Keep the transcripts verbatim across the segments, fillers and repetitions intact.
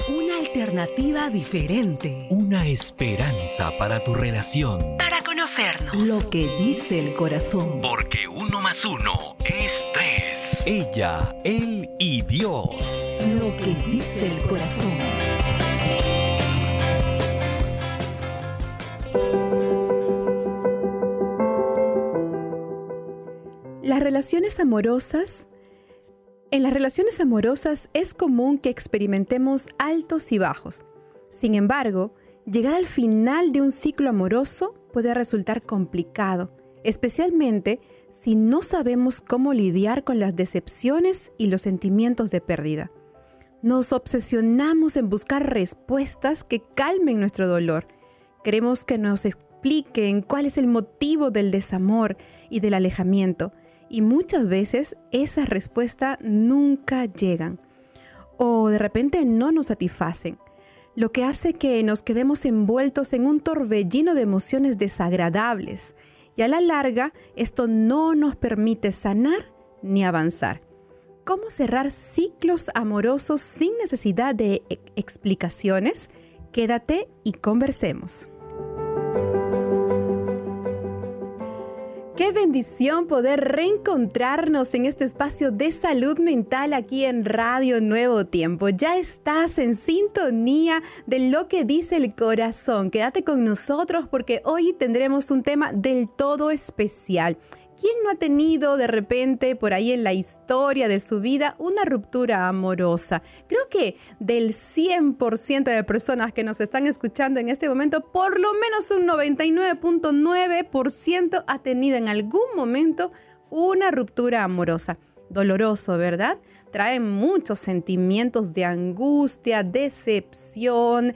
Una alternativa diferente. Una esperanza para tu relación. Para conocernos. Lo que dice el corazón. Porque uno más uno es tres. Ella, él y Dios. Lo que dice el corazón. Las relaciones amorosas, en las relaciones amorosas es común que experimentemos altos y bajos. Sin embargo, llegar al final de un ciclo amoroso puede resultar complicado, especialmente si no sabemos cómo lidiar con las decepciones y los sentimientos de pérdida. Nos obsesionamos en buscar respuestas que calmen nuestro dolor. Queremos que nos expliquen cuál es el motivo del desamor y del alejamiento. Y muchas veces esas respuestas nunca llegan o de repente no nos satisfacen, lo que hace que nos quedemos envueltos en un torbellino de emociones desagradables y a la larga esto no nos permite sanar ni avanzar. ¿Cómo cerrar ciclos amorosos sin necesidad de e- explicaciones? Quédate y conversemos. Qué bendición poder reencontrarnos en este espacio de salud mental aquí en Radio Nuevo Tiempo. Ya estás en sintonía de lo que dice el corazón. Quédate con nosotros porque hoy tendremos un tema del todo especial. ¿Quién no ha tenido de repente por ahí en la historia de su vida una ruptura amorosa? Creo que del cien por ciento de personas que nos están escuchando en este momento, por lo menos un noventa y nueve punto nueve por ciento ha tenido en algún momento una ruptura amorosa. Doloroso, ¿verdad? Trae muchos sentimientos de angustia, decepción,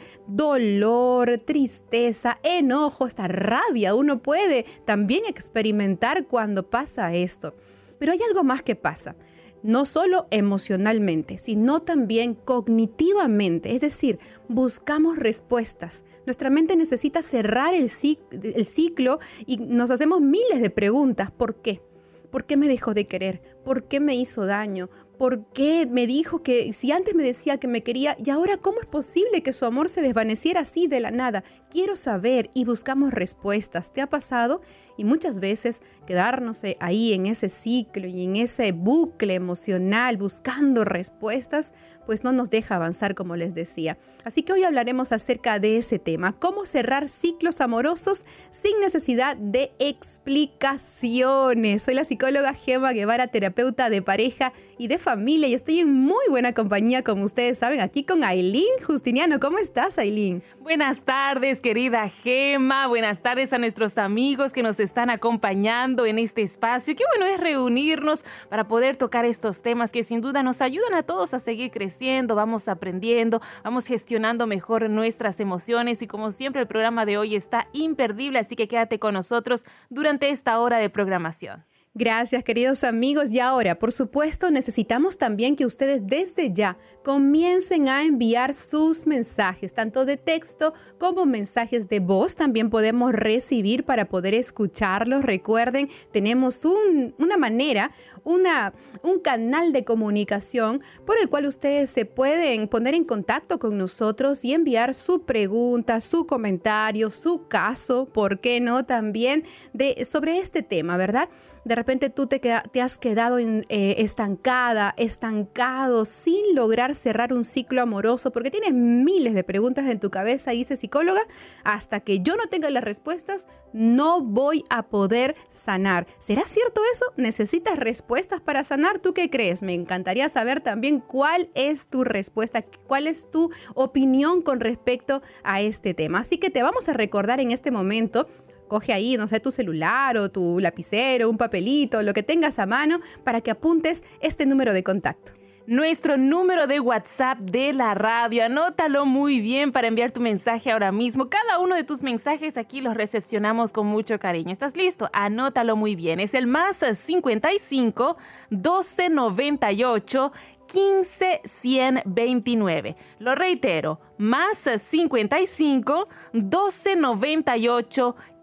dolor, tristeza, enojo, hasta rabia. Uno puede también experimentar cuando pasa esto. Pero hay algo más que pasa. No solo emocionalmente, sino también cognitivamente. Es decir, buscamos respuestas. Nuestra mente necesita cerrar el cic- el ciclo y nos hacemos miles de preguntas. ¿Por qué? ¿Por qué me dejó de querer? ¿Por qué me hizo daño? ¿Por qué me dijo que si antes me decía que me quería y ahora cómo es posible que su amor se desvaneciera así de la nada? Quiero saber y buscamos respuestas. ¿Te ha pasado? Y muchas veces quedarnos ahí en ese ciclo y en ese bucle emocional buscando respuestas, pues no nos deja avanzar, como les decía. Así que hoy hablaremos acerca de ese tema, cómo cerrar ciclos amorosos sin necesidad de explicaciones. Soy la psicóloga Gema Guevara, terapeuta de pareja y de familia, y estoy en muy buena compañía, como ustedes saben, aquí con Ailín Justiniano. ¿Cómo estás, Ailín? Buenas tardes, querida Gema. Buenas tardes a nuestros amigos que nos están acompañando en este espacio. Qué bueno es reunirnos para poder tocar estos temas que sin duda nos ayudan a todos a seguir creciendo, vamos aprendiendo, vamos gestionando mejor nuestras emociones y como siempre el programa de hoy está imperdible, así que quédate con nosotros durante esta hora de programación. Gracias, queridos amigos. Y ahora, por supuesto, necesitamos también que ustedes desde ya comiencen a enviar sus mensajes, tanto de texto como mensajes de voz. También podemos recibir para poder escucharlos. Recuerden, tenemos un, una manera, una, un canal de comunicación por el cual ustedes se pueden poner en contacto con nosotros y enviar su pregunta, su comentario, su caso, ¿por qué no? También de, sobre este tema, ¿verdad? De repente tú te, queda, te has quedado en, eh, estancada, estancado, sin lograr cerrar un ciclo amoroso porque tienes miles de preguntas en tu cabeza y dices, psicóloga, hasta que yo no tenga las respuestas, no voy a poder sanar. ¿Será cierto eso? ¿Necesitas respuestas para sanar? ¿Tú qué crees? Me encantaría saber también cuál es tu respuesta, cuál es tu opinión con respecto a este tema. Así que te vamos a recordar en este momento. Coge ahí, no sé, tu celular o tu lapicero, un papelito, lo que tengas a mano para que apuntes este número de contacto. Nuestro número de WhatsApp de la radio, anótalo muy bien para enviar tu mensaje ahora mismo. Cada uno de tus mensajes aquí los recepcionamos con mucho cariño. ¿Estás listo? Anótalo muy bien. Es el más cincuenta y cinco, doce noventa y ocho, quince, cien veintinueve. Lo reitero, más cincuenta y cinco, doce noventa y ocho,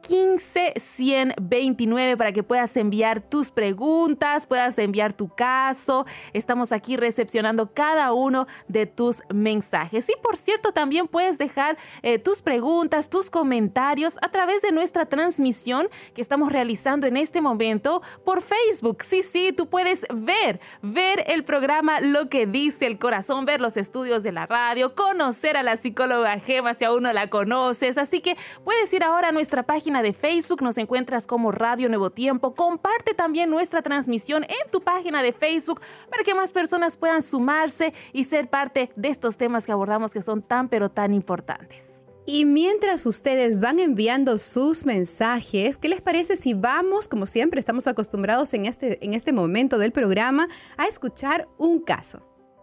quince, ciento veintinueve para que puedas enviar tus preguntas, puedas enviar tu caso. Estamos aquí recepcionando cada uno de tus mensajes. Y por cierto, también puedes dejar eh, tus preguntas, tus comentarios a través de nuestra transmisión que estamos realizando en este momento por Facebook. Sí, sí, tú puedes ver, ver el programa Lo que dice el corazón, ver los estudios de la radio, conocer a la psicóloga Gema si aún no la conoces. Así que puedes ir ahora a nuestra página de Facebook, nos encuentras como Radio Nuevo Tiempo. Comparte también nuestra transmisión en tu página de Facebook para que más personas puedan sumarse y ser parte de estos temas que abordamos que son tan pero tan importantes. Y mientras ustedes van enviando sus mensajes, ¿qué les parece si vamos, como siempre estamos acostumbrados en este, en este momento del programa, a escuchar un caso?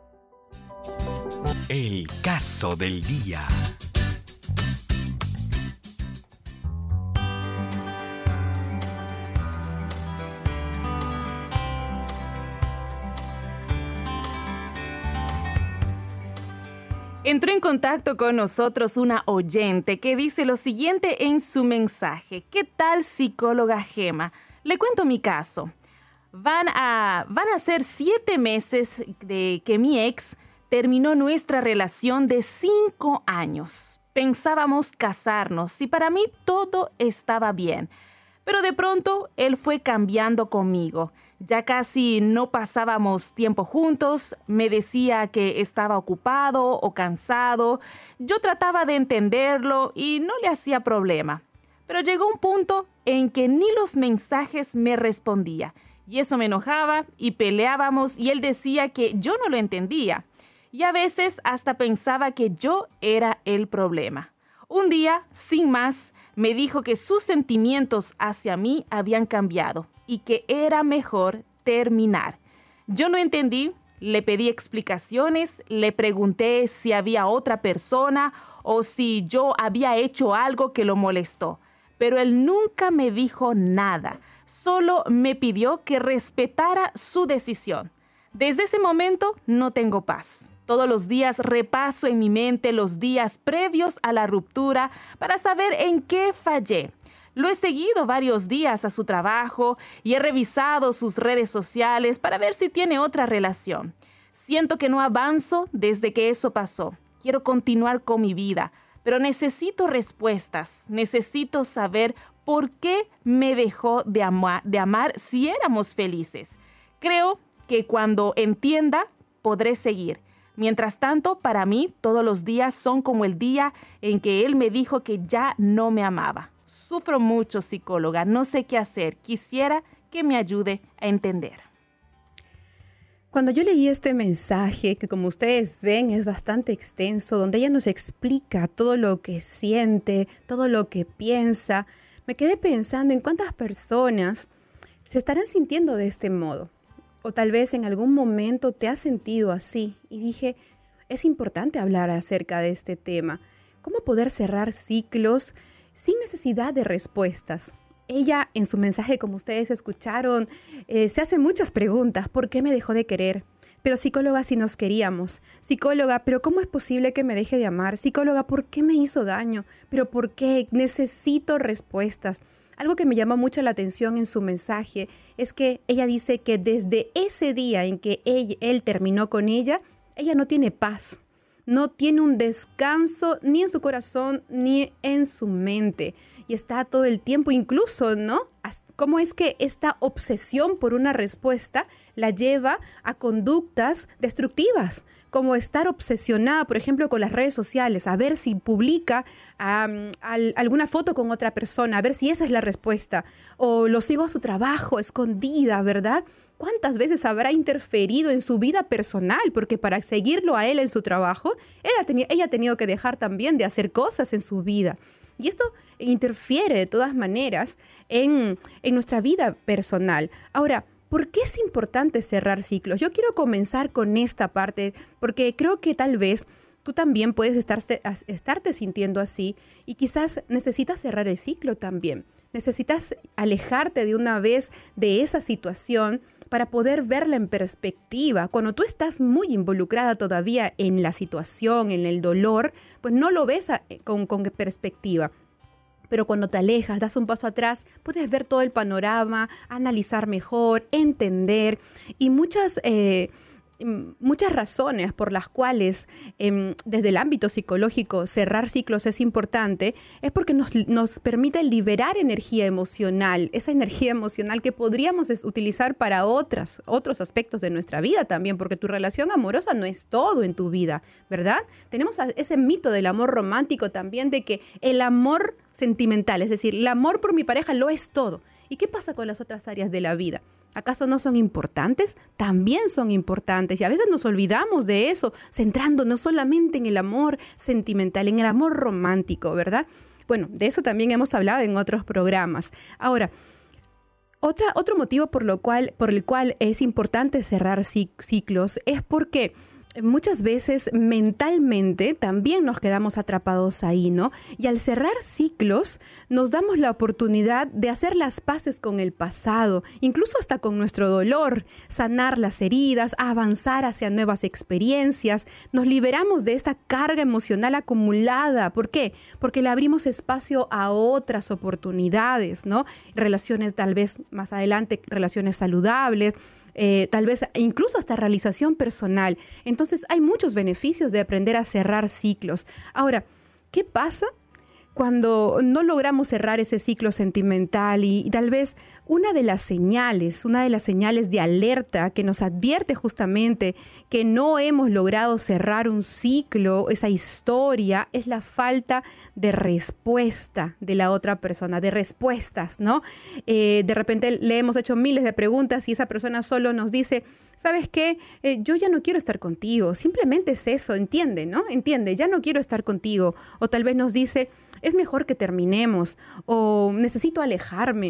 El caso del día. Entró en contacto con nosotros una oyente que dice lo siguiente en su mensaje. ¿Qué tal, psicóloga Gema? Le cuento mi caso. Van a, van a ser siete meses de que mi ex terminó nuestra relación de cinco años. Pensábamos casarnos y para mí todo estaba bien. Pero de pronto él fue cambiando conmigo. Ya casi no pasábamos tiempo juntos, me decía que estaba ocupado o cansado. Yo trataba de entenderlo y no le hacía problema. Pero llegó un punto en que ni los mensajes me respondía. Y eso me enojaba y peleábamos y él decía que yo no lo entendía. Y a veces hasta pensaba que yo era el problema. Un día, sin más, me dijo que sus sentimientos hacia mí habían cambiado y que era mejor terminar. Yo no entendí, le pedí explicaciones, le pregunté si había otra persona o si yo había hecho algo que lo molestó. Pero él nunca me dijo nada, solo me pidió que respetara su decisión. Desde ese momento no tengo paz. Todos los días repaso en mi mente los días previos a la ruptura para saber en qué fallé. Lo he seguido varios días a su trabajo y he revisado sus redes sociales para ver si tiene otra relación. Siento que no avanzo desde que eso pasó. Quiero continuar con mi vida, pero necesito respuestas. Necesito saber por qué me dejó de, ama- de amar si éramos felices. Creo que cuando entienda, podré seguir. Mientras tanto, para mí, todos los días son como el día en que él me dijo que ya no me amaba. Sufro mucho, psicóloga, no sé qué hacer. Quisiera que me ayude a entender. Cuando yo leí este mensaje, que como ustedes ven es bastante extenso, donde ella nos explica todo lo que siente, todo lo que piensa, me quedé pensando en cuántas personas se estarán sintiendo de este modo. O tal vez en algún momento te has sentido así. Y dije, es importante hablar acerca de este tema. ¿Cómo poder cerrar ciclos sin necesidad de respuestas? Ella, en su mensaje, como ustedes escucharon, eh, se hace muchas preguntas. ¿Por qué me dejó de querer? Pero psicóloga, si nos queríamos. Psicóloga, ¿pero cómo es posible que me deje de amar? Psicóloga, ¿por qué me hizo daño? ¿Pero por qué? Necesito respuestas. Algo que me llamó mucho la atención en su mensaje es que ella dice que desde ese día en que él, él terminó con ella, ella no tiene paz, no tiene un descanso ni en su corazón ni en su mente. Y está todo el tiempo incluso, ¿no? ¿Cómo es que esta obsesión por una respuesta la lleva a conductas destructivas? Como estar obsesionada, por ejemplo, con las redes sociales, a ver si publica um, al, alguna foto con otra persona, a ver si esa es la respuesta. O lo sigo a su trabajo, escondida, ¿verdad? ¿Cuántas veces habrá interferido en su vida personal? Porque para seguirlo a él en su trabajo, ella, tenía, ella ha tenido que dejar también de hacer cosas en su vida. Y esto interfiere de todas maneras en, en nuestra vida personal. Ahora, ¿por qué es importante cerrar ciclos? Yo quiero comenzar con esta parte porque creo que tal vez tú también puedes estarte, estarte sintiendo así y quizás necesitas cerrar el ciclo también. Necesitas alejarte de una vez de esa situación para poder verla en perspectiva. Cuando tú estás muy involucrada todavía en la situación, en el dolor, pues no lo ves a, con, con perspectiva. Pero cuando te alejas, das un paso atrás, puedes ver todo el panorama, analizar mejor, entender y muchas... Eh, muchas razones por las cuales eh, desde el ámbito psicológico cerrar ciclos es importante, es porque nos, nos permite liberar energía emocional, esa energía emocional que podríamos utilizar para otras, otros aspectos de nuestra vida también, porque tu relación amorosa no es todo en tu vida, ¿verdad? Tenemos ese mito del amor romántico también, de que el amor sentimental, es decir, el amor por mi pareja lo es todo. ¿Y qué pasa con las otras áreas de la vida? ¿Acaso no son importantes? También son importantes y a veces nos olvidamos de eso, centrándonos solamente en el amor sentimental, en el amor romántico, ¿verdad? Bueno, de eso también hemos hablado en otros programas. Ahora, otra, otro motivo por, lo cual, por el cual es importante cerrar ciclos es porque muchas veces mentalmente también nos quedamos atrapados ahí, ¿no? Y al cerrar ciclos nos damos la oportunidad de hacer las paces con el pasado, incluso hasta con nuestro dolor, sanar las heridas, avanzar hacia nuevas experiencias. Nos liberamos de esta carga emocional acumulada. ¿Por qué? Porque le abrimos espacio a otras oportunidades, ¿no? Relaciones tal vez más adelante, relaciones saludables, Eh, tal vez incluso hasta realización personal. Entonces hay muchos beneficios de aprender a cerrar ciclos. Ahora, ¿qué pasa cuando no logramos cerrar ese ciclo sentimental? Y, y tal vez una de las señales, una de las señales de alerta que nos advierte justamente que no hemos logrado cerrar un ciclo, esa historia, es la falta de respuesta de la otra persona, de respuestas, ¿no? Eh, de repente le hemos hecho miles de preguntas y esa persona solo nos dice, ¿sabes qué? Eh, yo ya no quiero estar contigo. Simplemente es eso, entiende, ¿no? Entiende, ya no quiero estar contigo. O tal vez nos dice, es mejor que terminemos, o necesito alejarme.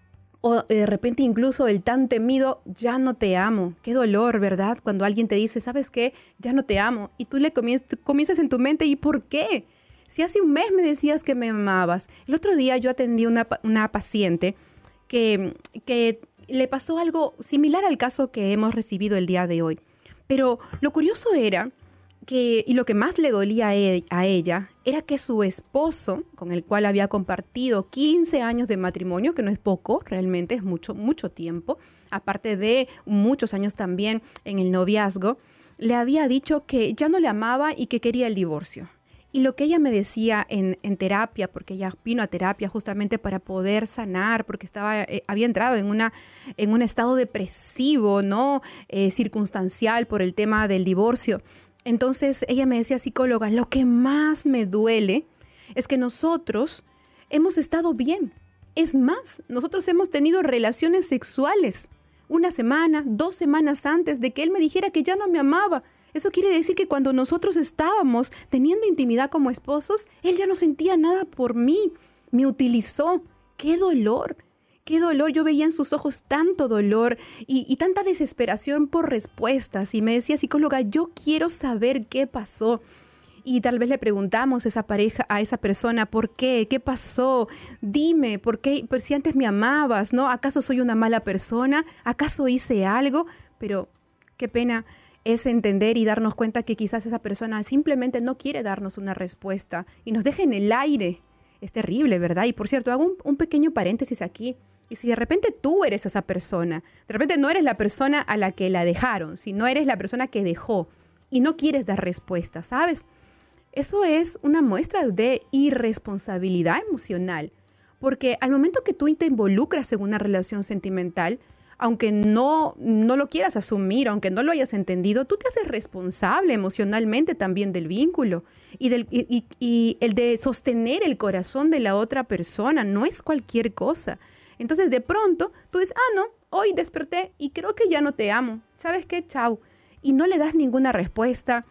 O de repente incluso el tan temido, ya no te amo. Qué dolor, ¿verdad? Cuando alguien te dice, ¿sabes qué? Ya no te amo. Y tú le comienzas, comienzas en tu mente, ¿y por qué? Si hace un mes me decías que me amabas. El otro día yo atendí una, una paciente que, que le pasó algo similar al caso que hemos recibido el día de hoy. Pero lo curioso era que, y lo que más le dolía a, e- a ella, era que su esposo, con el cual había compartido quince años de matrimonio, que no es poco, realmente es mucho, mucho tiempo, aparte de muchos años también en el noviazgo, le había dicho que ya no le amaba y que quería el divorcio. Y lo que ella me decía en, en terapia, porque ella vino a terapia justamente para poder sanar, porque estaba, eh, había entrado en, una, en un estado depresivo, ¿no? Eh, circunstancial por el tema del divorcio. Entonces ella me decía, psicóloga, lo que más me duele es que nosotros hemos estado bien. Es más, nosotros hemos tenido relaciones sexuales una semana, dos semanas antes de que él me dijera que ya no me amaba. Eso quiere decir que cuando nosotros estábamos teniendo intimidad como esposos, él ya no sentía nada por mí. Me utilizó. ¡Qué dolor! ¡Qué dolor! Yo veía en sus ojos tanto dolor y, y tanta desesperación por respuestas. Y me decía, psicóloga, yo quiero saber qué pasó. Y tal vez le preguntamos a esa pareja, a esa persona, ¿por qué? ¿Qué pasó? Dime, ¿por qué? Pues si antes me amabas, ¿no? ¿Acaso soy una mala persona? ¿Acaso hice algo? Pero qué pena es entender y darnos cuenta que quizás esa persona simplemente no quiere darnos una respuesta y nos deja en el aire. Es terrible, ¿verdad? Y por cierto, hago un, un pequeño paréntesis aquí. Y si de repente tú eres esa persona, de repente no eres la persona a la que la dejaron, sino eres la persona que dejó y no quieres dar respuesta, ¿sabes? Eso es una muestra de irresponsabilidad emocional, porque al momento que tú te involucras en una relación sentimental, aunque no, no lo quieras asumir, aunque no lo hayas entendido, tú te haces responsable emocionalmente también del vínculo y, del, y, y, y el de sostener el corazón de la otra persona no es cualquier cosa. Entonces de pronto tú dices, ah, no, hoy desperté y creo que ya no te amo. ¿Sabes qué? Chao. Y no le das ninguna respuesta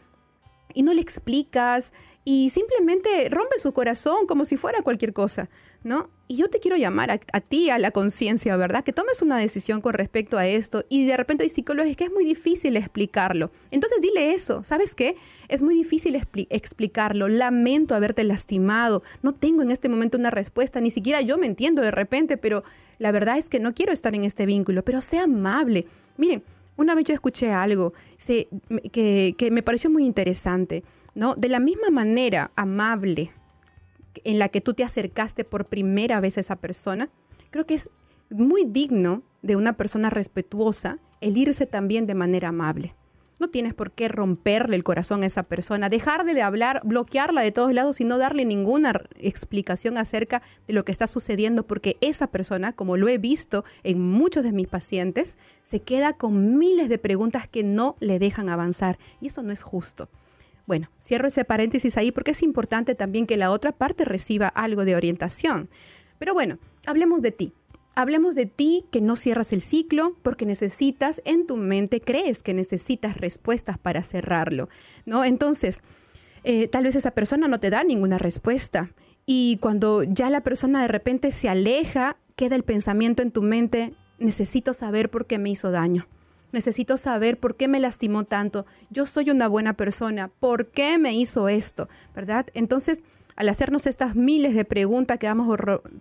y no le explicas y simplemente rompes su corazón como si fuera cualquier cosa, ¿no? Y yo te quiero llamar a, a ti, a la conciencia, ¿verdad? Que tomes una decisión con respecto a esto y de repente hay psicólogos es que es muy difícil explicarlo. Entonces dile eso, ¿sabes qué? Es muy difícil expli- explicarlo, lamento haberte lastimado, no tengo en este momento una respuesta, ni siquiera yo me entiendo de repente, pero la verdad es que no quiero estar en este vínculo, pero sea amable. Miren, una vez yo escuché algo sí, que, que me pareció muy interesante, ¿no? De la misma manera amable en la que tú te acercaste por primera vez a esa persona. Creo que es muy digno de una persona respetuosa el irse también de manera amable. No tienes por qué romperle el corazón a esa persona, dejarle de hablar, bloquearla de todos lados y no darle ninguna explicación acerca de lo que está sucediendo, porque esa persona, como lo he visto en muchos de mis pacientes, se queda con miles de preguntas que no le dejan avanzar y eso no es justo. Bueno, cierro ese paréntesis ahí porque es importante también que la otra parte reciba algo de orientación. Pero bueno, hablemos de ti. Hablemos de ti, que no cierras el ciclo porque necesitas, en tu mente crees que necesitas respuestas para cerrarlo, ¿no? Entonces, eh, tal vez esa persona no te da ninguna respuesta y cuando ya la persona de repente se aleja, queda el pensamiento en tu mente, necesito saber por qué me hizo daño. Necesito saber por qué me lastimó tanto. Yo soy una buena persona. ¿Por qué me hizo esto? ¿Verdad? Entonces, al hacernos estas miles de preguntas, quedamos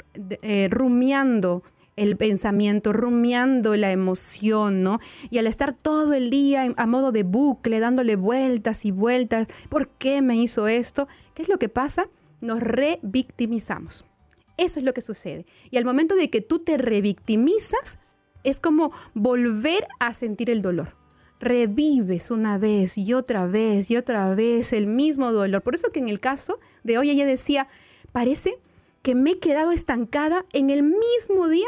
eh, rumiando el pensamiento, rumiando la emoción, ¿no? Y al estar todo el día a modo de bucle, dándole vueltas y vueltas, ¿por qué me hizo esto? ¿Qué es lo que pasa? Nos revictimizamos. Eso es lo que sucede. Y al momento de que tú te revictimizas, es como volver a sentir el dolor. Revives una vez y otra vez y otra vez el mismo dolor. Por eso que en el caso de hoy ella decía, parece que me he quedado estancada en el mismo día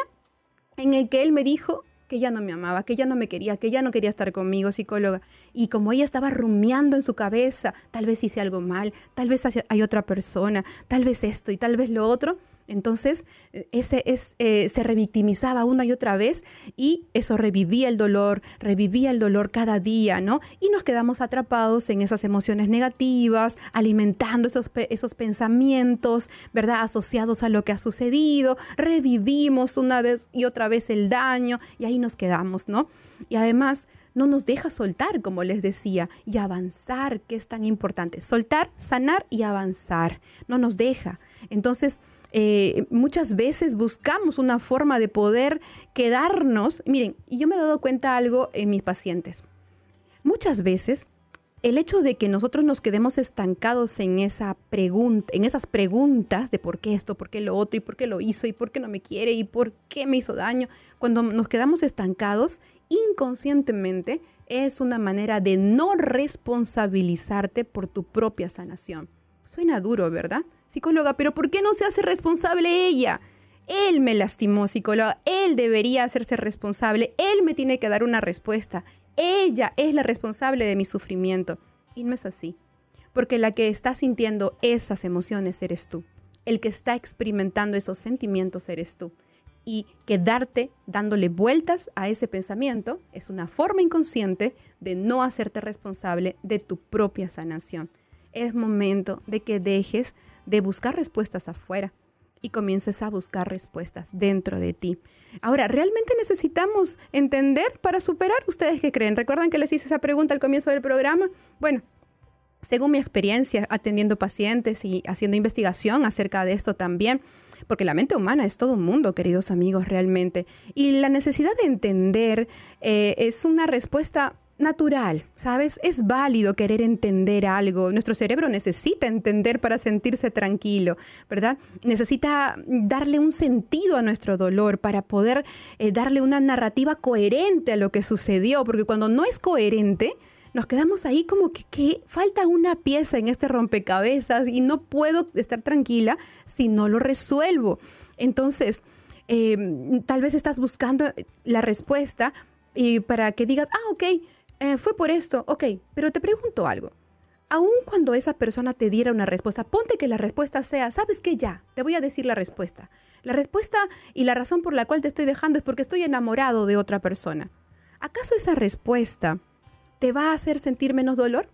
en el que él me dijo que ya no me amaba, que ya no me quería, que ya no quería estar conmigo, psicóloga. Y como ella estaba rumiando en su cabeza, tal vez hice algo mal, tal vez hay otra persona, tal vez esto y tal vez lo otro, entonces ese es, eh, se revictimizaba una y otra vez y eso revivía el dolor, revivía el dolor cada día, ¿no? Y nos quedamos atrapados en esas emociones negativas, alimentando esos, esos pensamientos, ¿verdad? Asociados a lo que ha sucedido, revivimos una vez y otra vez el daño y ahí nos quedamos, ¿no? Y además no nos deja soltar, como les decía, y avanzar, que es tan importante. Soltar, sanar y avanzar. No nos deja. Entonces, Eh, muchas veces buscamos una forma de poder quedarnos. Miren, y yo me he dado cuenta algo en mis pacientes. Muchas veces el hecho de que nosotros nos quedemos estancados en, esa pregunta, en esas preguntas de por qué esto, por qué lo otro, y por qué lo hizo, y por qué no me quiere, y por qué me hizo daño, cuando nos quedamos estancados inconscientemente es una manera de no responsabilizarte por tu propia sanación. Suena duro, ¿verdad? Psicóloga, pero ¿por qué no se hace responsable ella? Él me lastimó, psicóloga. Él debería hacerse responsable. Él me tiene que dar una respuesta. Ella es la responsable de mi sufrimiento. Y no es así. Porque la que está sintiendo esas emociones eres tú. El que está experimentando esos sentimientos eres tú. Y quedarte dándole vueltas a ese pensamiento es una forma inconsciente de no hacerte responsable de tu propia sanación. Es momento de que dejes de buscar respuestas afuera y comiences a buscar respuestas dentro de ti. Ahora, ¿realmente necesitamos entender para superar? ¿Ustedes qué creen? ¿Recuerdan que les hice esa pregunta al comienzo del programa? Bueno, según mi experiencia atendiendo pacientes y haciendo investigación acerca de esto también, porque la mente humana es todo un mundo, queridos amigos, realmente. Y la necesidad de entender eh, es una respuesta natural, ¿sabes? Es válido querer entender algo. Nuestro cerebro necesita entender para sentirse tranquilo, ¿verdad? Necesita darle un sentido a nuestro dolor para poder eh, darle una narrativa coherente a lo que sucedió, porque cuando no es coherente, nos quedamos ahí como que, que falta una pieza en este rompecabezas y no puedo estar tranquila si no lo resuelvo. Entonces, eh, tal vez estás buscando la respuesta y para que digas, ah, ok, Eh, fue por esto, ok, pero te pregunto algo. Aún cuando esa persona te diera una respuesta, ponte que la respuesta sea, ¿sabes qué? Ya, te voy a decir la respuesta. La respuesta y la razón por la cual te estoy dejando es porque estoy enamorado de otra persona. ¿Acaso esa respuesta te va a hacer sentir menos dolor?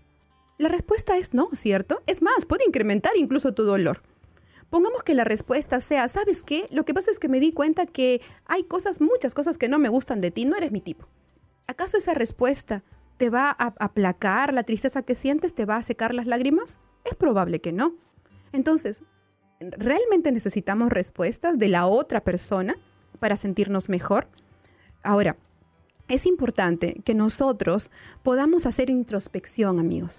La respuesta es no, ¿cierto? Es más, puede incrementar incluso tu dolor. Pongamos que la respuesta sea, ¿sabes qué? Lo que pasa es que me di cuenta que hay cosas, muchas cosas que no me gustan de ti, no eres mi tipo. ¿Acaso esa respuesta te va a aplacar la tristeza que sientes? ¿Te va a secar las lágrimas? Es probable que no. Entonces, ¿realmente necesitamos respuestas de la otra persona para sentirnos mejor? Ahora, es importante que nosotros podamos hacer introspección, amigos.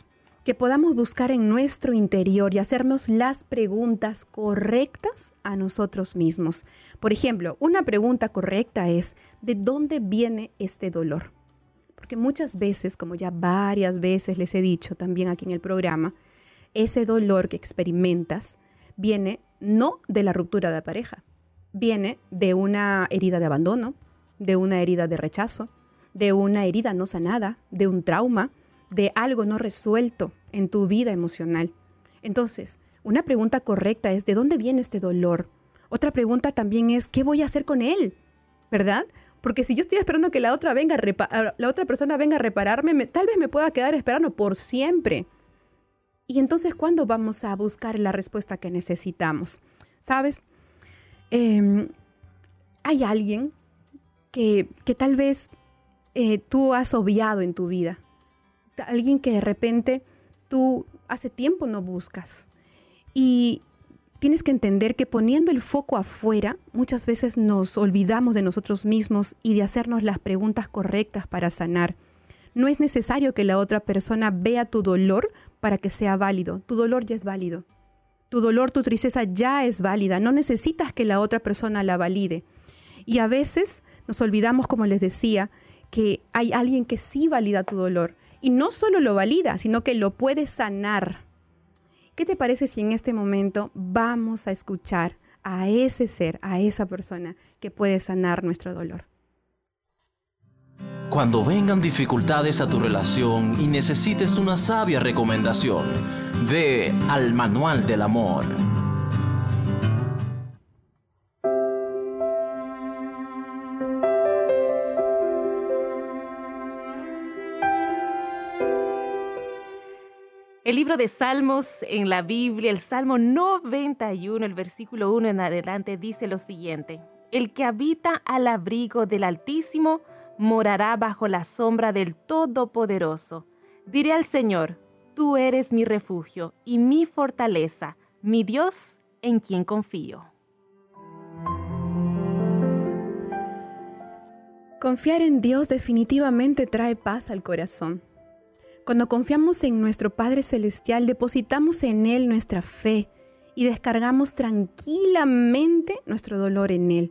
que podamos buscar en nuestro interior y hacernos las preguntas correctas a nosotros mismos. Por ejemplo, una pregunta correcta es, ¿de dónde viene este dolor? Porque muchas veces, como ya varias veces les he dicho también aquí en el programa, ese dolor que experimentas viene no de la ruptura de pareja, viene de una herida de abandono, de una herida de rechazo, de una herida no sanada, de un trauma, de algo no resuelto en tu vida emocional. Entonces, una pregunta correcta es, ¿de dónde viene este dolor? Otra pregunta también es, ¿qué voy a hacer con él? ¿Verdad? Porque si yo estoy esperando que la otra, venga a repa- la otra persona venga a repararme, me, tal vez me pueda quedar esperando por siempre. Y entonces, ¿cuándo vamos a buscar la respuesta que necesitamos? ¿Sabes? Eh, hay alguien que, que tal vez eh, tú has obviado en tu vida. Alguien que de repente tú hace tiempo no buscas. Y tienes que entender que poniendo el foco afuera, muchas veces nos olvidamos de nosotros mismos y de hacernos las preguntas correctas para sanar. No es necesario que la otra persona vea tu dolor para que sea válido. Tu dolor ya es válido. Tu dolor, tu tristeza ya es válida. No necesitas que la otra persona la valide. Y a veces nos olvidamos, como les decía, que hay alguien que sí valida tu dolor. Y no solo lo valida, sino que lo puede sanar. ¿Qué te parece si en este momento vamos a escuchar a ese ser, a esa persona que puede sanar nuestro dolor? Cuando vengan dificultades a tu relación y necesites una sabia recomendación, ve al Manual del Amor. El libro de Salmos en la Biblia, el Salmo noventa y uno, el versículo uno en adelante, dice lo siguiente: El que habita al abrigo del Altísimo morará bajo la sombra del Todopoderoso. Diré al Señor, tú eres mi refugio y mi fortaleza, mi Dios en quien confío. Confiar en Dios definitivamente trae paz al corazón. Cuando confiamos en nuestro Padre Celestial, depositamos en Él nuestra fe y descargamos tranquilamente nuestro dolor en Él.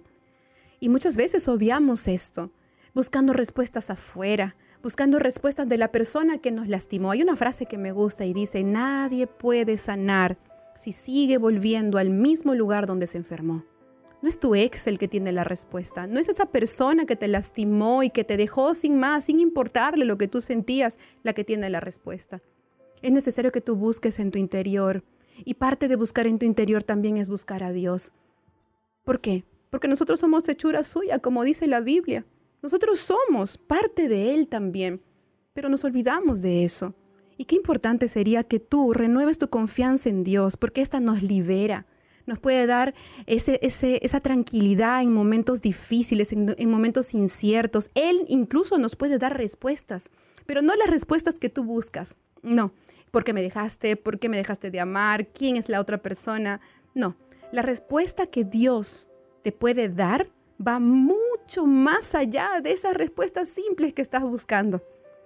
Y muchas veces obviamos esto, buscando respuestas afuera, buscando respuestas de la persona que nos lastimó. Hay una frase que me gusta y dice, nadie puede sanar si sigue volviendo al mismo lugar donde se enfermó. No es tu ex el que tiene la respuesta, no es esa persona que te lastimó y que te dejó sin más, sin importarle lo que tú sentías, la que tiene la respuesta. Es necesario que tú busques en tu interior, y parte de buscar en tu interior también es buscar a Dios. ¿Por qué? Porque nosotros somos hechura suya, como dice la Biblia. Nosotros somos parte de Él también, pero nos olvidamos de eso. Y qué importante sería que tú renueves tu confianza en Dios, porque esta nos libera. Nos puede dar ese, ese, esa tranquilidad en momentos difíciles, en, en momentos inciertos. Él incluso nos puede dar respuestas, pero no las respuestas que tú buscas. No, ¿por qué me dejaste? ¿Por qué me dejaste de amar? ¿Quién es la otra persona? No, la respuesta que Dios te puede dar va mucho más allá de esas respuestas simples que estás buscando.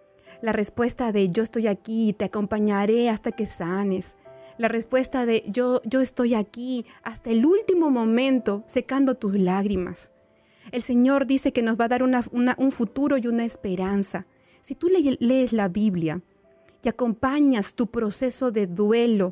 La respuesta de yo estoy aquí y te acompañaré hasta que sanes. La respuesta de yo, yo estoy aquí hasta el último momento secando tus lágrimas. El Señor dice que nos va a dar una, una, un futuro y una esperanza. Si tú le, lees la Biblia y acompañas tu proceso de duelo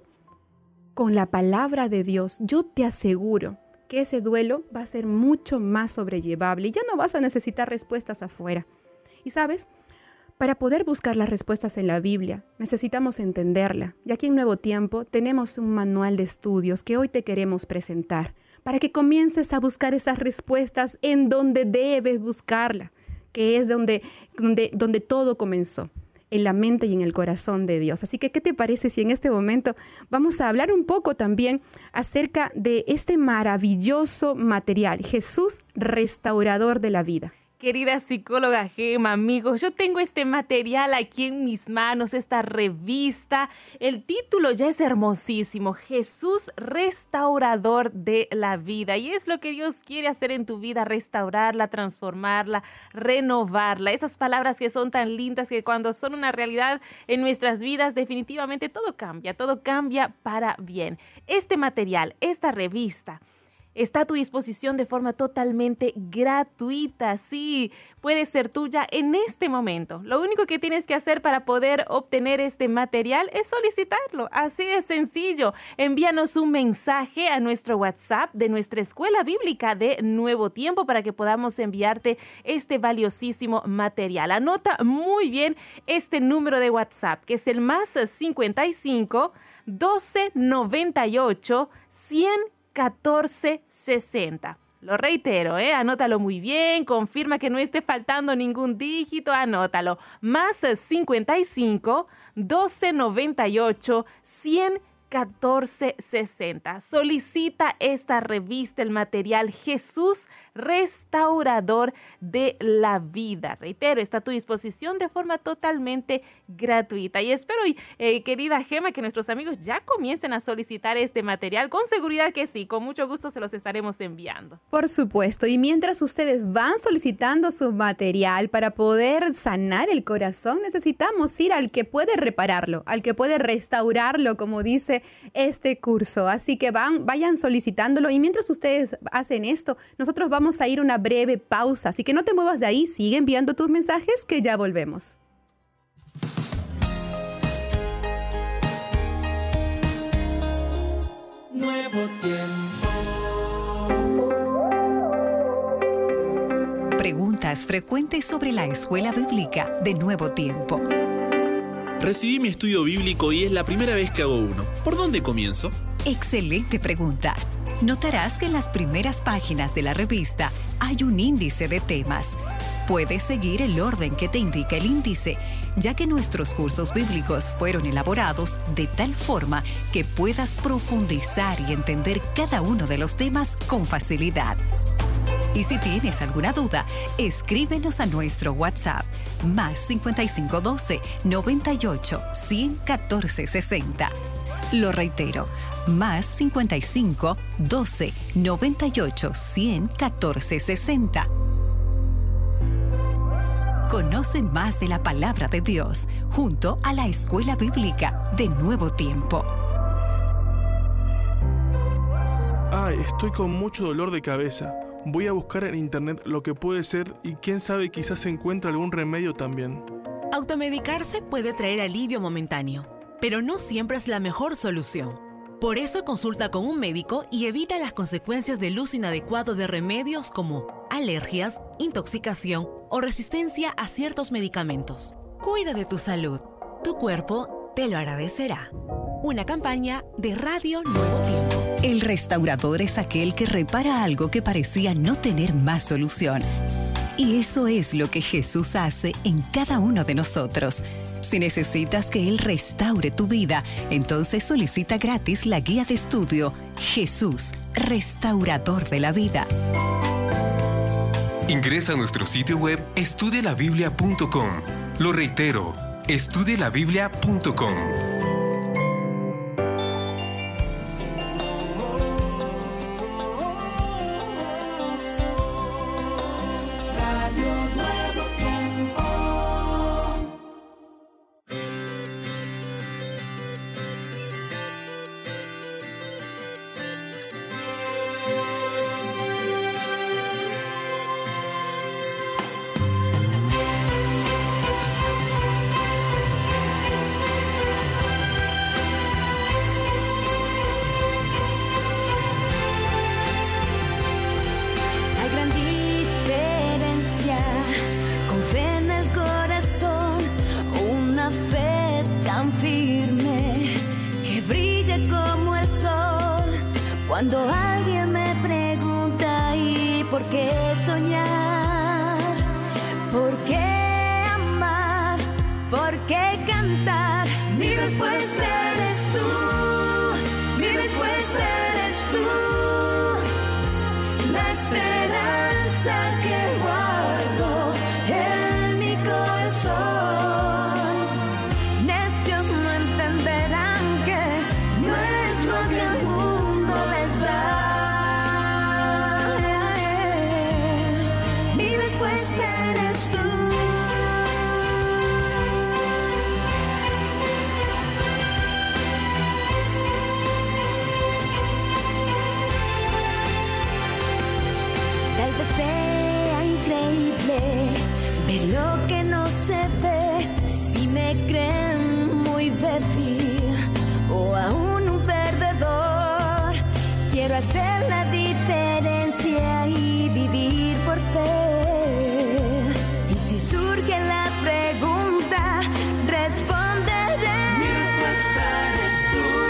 con la palabra de Dios, yo te aseguro que ese duelo va a ser mucho más sobrellevable y ya no vas a necesitar respuestas afuera. Y ¿sabes? Para poder buscar las respuestas en la Biblia, necesitamos entenderla. Y aquí en Nuevo Tiempo tenemos un manual de estudios que hoy te queremos presentar para que comiences a buscar esas respuestas en donde debes buscarla, que es donde, donde, donde todo comenzó, en la mente y en el corazón de Dios. Así que, ¿qué te parece si en este momento vamos a hablar un poco también acerca de este maravilloso material, Jesús, restaurador de la vida? Querida psicóloga Gema, amigos, yo tengo este material aquí en mis manos, esta revista. El título ya es hermosísimo, Jesús, restaurador de la vida. Y es lo que Dios quiere hacer en tu vida, restaurarla, transformarla, renovarla. Esas palabras que son tan lindas que cuando son una realidad en nuestras vidas, definitivamente todo cambia, todo cambia para bien. Este material, esta revista, está a tu disposición de forma totalmente gratuita. Sí, puede ser tuya en este momento. Lo único que tienes que hacer para poder obtener este material es solicitarlo. Así de sencillo. Envíanos un mensaje a nuestro WhatsApp de nuestra Escuela Bíblica de Nuevo Tiempo para que podamos enviarte este valiosísimo material. Anota muy bien este número de WhatsApp, que es el más cincuenta y cinco, doce, noventa y ocho, cien, catorce sesenta. Lo reitero, ¿eh? Anótalo muy bien, confirma que no esté faltando ningún dígito, anótalo. Más cincuenta y cinco, doce, noventa y ocho, cien, catorce sesenta. Solicita esta revista, el material Jesús, restaurador de la vida. Reitero, está a tu disposición de forma totalmente gratuita. Y espero, eh, querida Gema, que nuestros amigos ya comiencen a solicitar este material. Con seguridad que sí, con mucho gusto se los estaremos enviando. Por supuesto. Y mientras ustedes van solicitando su material para poder sanar el corazón, necesitamos ir al que puede repararlo, al que puede restaurarlo, como dice este curso. Así que van, vayan solicitándolo. Y mientras ustedes hacen esto, nosotros vamos a ir a una breve pausa. Así que no te muevas de ahí, sigue enviando tus mensajes que ya volvemos. Nuevo Tiempo. Preguntas frecuentes sobre la Escuela Bíblica de Nuevo Tiempo. Recibí mi estudio bíblico y es la primera vez que hago uno. ¿Por dónde comienzo? Excelente pregunta. Notarás que en las primeras páginas de la revista hay un índice de temas. Puedes seguir el orden que te indica el índice, ya que nuestros cursos bíblicos fueron elaborados de tal forma que puedas profundizar y entender cada uno de los temas con facilidad. Y si tienes alguna duda, escríbenos a nuestro WhatsApp más cincuenta y cinco, doce, noventa y ocho, cien, catorce sesenta. Lo reitero, más cincuenta y cinco, doce, noventa y ocho, cien, catorce sesenta. Conoce más de la palabra de Dios junto a la Escuela Bíblica de Nuevo Tiempo. Ay, estoy con mucho dolor de cabeza. Voy a buscar en internet lo que puede ser y quién sabe, quizás se encuentre algún remedio también. Automedicarse puede traer alivio momentáneo, pero no siempre es la mejor solución. Por eso consulta con un médico y evita las consecuencias del uso inadecuado de remedios como alergias, intoxicación o resistencia a ciertos medicamentos. Cuida de tu salud. Tu cuerpo te lo agradecerá. Una campaña de Radio Nuevo Tiempo. El restaurador es aquel que repara algo que parecía no tener más solución. Y eso es lo que Jesús hace en cada uno de nosotros. Si necesitas que Él restaure tu vida, entonces solicita gratis la guía de estudio Jesús, restaurador de la vida. Ingresa a nuestro sitio web estudie la biblia punto com. Lo reitero, estudie la biblia punto com. Cuando alguien me pregunta ¿y por qué soñar? ¿Por qué amar? ¿Por qué cantar? Mi respuesta eres tú, mi respuesta eres tú, la esperanza que guardo hacer la diferencia y vivir por fe. Y si surge la pregunta, responderé. Mi respuesta eres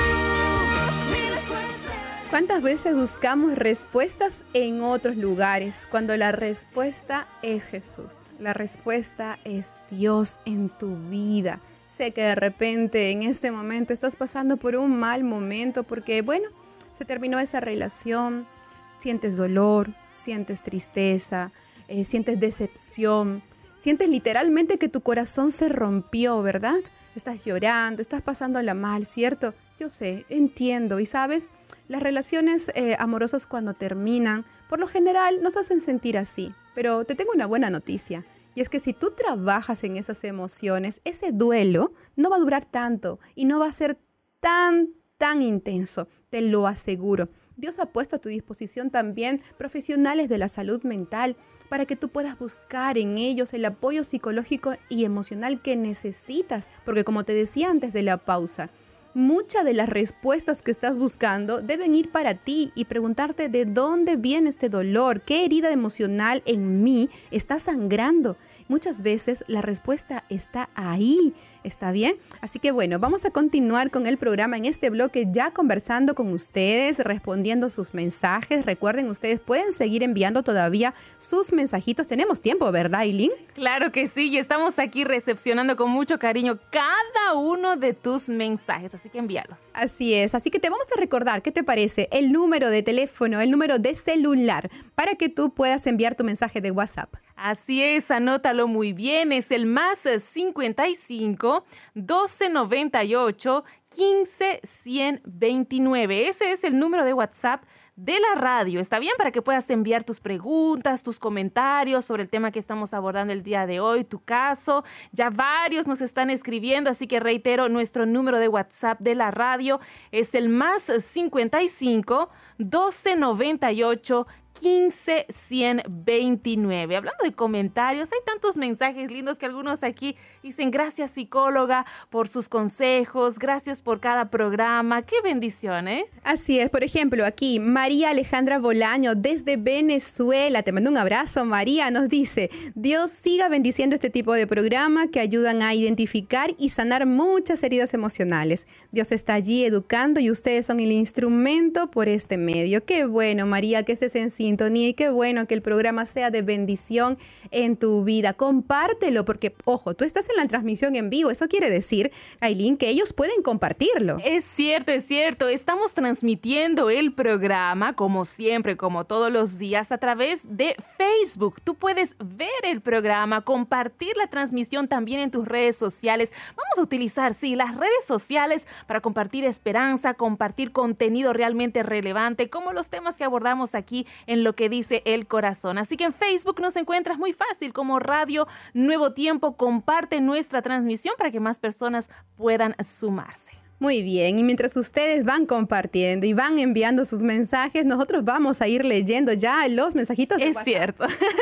tú. Mi respuesta. ¿Cuántas veces buscamos respuestas en otros lugares cuando la respuesta es Jesús? La respuesta es Dios en tu vida. Sé que de repente en este momento estás pasando por un mal momento porque, bueno, se terminó esa relación, sientes dolor, sientes tristeza, eh, sientes decepción, sientes literalmente que tu corazón se rompió, ¿verdad? Estás llorando, estás pasándola mal, ¿cierto? Yo sé, entiendo y sabes, las relaciones eh, amorosas cuando terminan, por lo general nos hacen sentir así, pero te tengo una buena noticia. Y es que si tú trabajas en esas emociones, ese duelo no va a durar tanto y no va a ser tan, tan intenso, te lo aseguro. Dios ha puesto a tu disposición también profesionales de la salud mental para que tú puedas buscar en ellos el apoyo psicológico y emocional que necesitas. Porque como te decía antes de la pausa, muchas de las respuestas que estás buscando deben ir para ti y preguntarte de dónde viene este dolor, qué herida emocional en mí está sangrando. Muchas veces la respuesta está ahí, ¿está bien? Así que bueno, vamos a continuar con el programa en este bloque ya conversando con ustedes, respondiendo sus mensajes. Recuerden, ustedes pueden seguir enviando todavía sus mensajitos. Tenemos tiempo, ¿verdad, Aileen? Claro que sí, y estamos aquí recepcionando con mucho cariño cada uno de tus mensajes, así que envíalos. Así es, así que te vamos a recordar, ¿qué te parece? El número de teléfono, el número de celular, para que tú puedas enviar tu mensaje de WhatsApp. Así es, anótalo muy bien, es el más cincuenta y cinco, doce noventa y ocho, quince, ciento veintinueve. Ese es el número de WhatsApp de la radio. ¿Está bien? Para que puedas enviar tus preguntas, tus comentarios sobre el tema que estamos abordando el día de hoy, tu caso. Ya varios nos están escribiendo, así que reitero, nuestro número de WhatsApp de la radio es el más cincuenta y cinco, doce noventa y ocho, quince, ciento veintinueve. Hablando de comentarios, hay tantos mensajes lindos que algunos aquí dicen gracias psicóloga por sus consejos, gracias por cada programa. ¡Qué bendición, eh! Así es, por ejemplo, aquí María Alejandra Bolaño desde Venezuela, te mando un abrazo, María, nos dice, Dios siga bendiciendo este tipo de programa que ayudan a identificar y sanar muchas heridas emocionales. Dios está allí educando y ustedes son el instrumento por este medio. Qué bueno, María, que estés en sintonía y qué bueno que el programa sea de bendición en tu vida. Compártelo porque, ojo, tú estás en la transmisión en vivo. Eso quiere decir, Aileen, que ellos pueden compartirlo. Es cierto, es cierto. Estamos transmitiendo el programa, como siempre, como todos los días, a través de Facebook. Tú puedes ver el programa, compartir la transmisión también en tus redes sociales. Vamos a utilizar, sí, las redes sociales para compartir esperanza, compartir contenido realmente relevante, como los temas que abordamos aquí en Lo que dice el corazón. Así que en Facebook nos encuentras muy fácil como Radio Nuevo Tiempo. Comparte nuestra transmisión para que más personas puedan sumarse. Muy bien, y mientras ustedes van compartiendo y van enviando sus mensajes, nosotros vamos a ir leyendo ya los mensajitos de Es WhatsApp. cierto.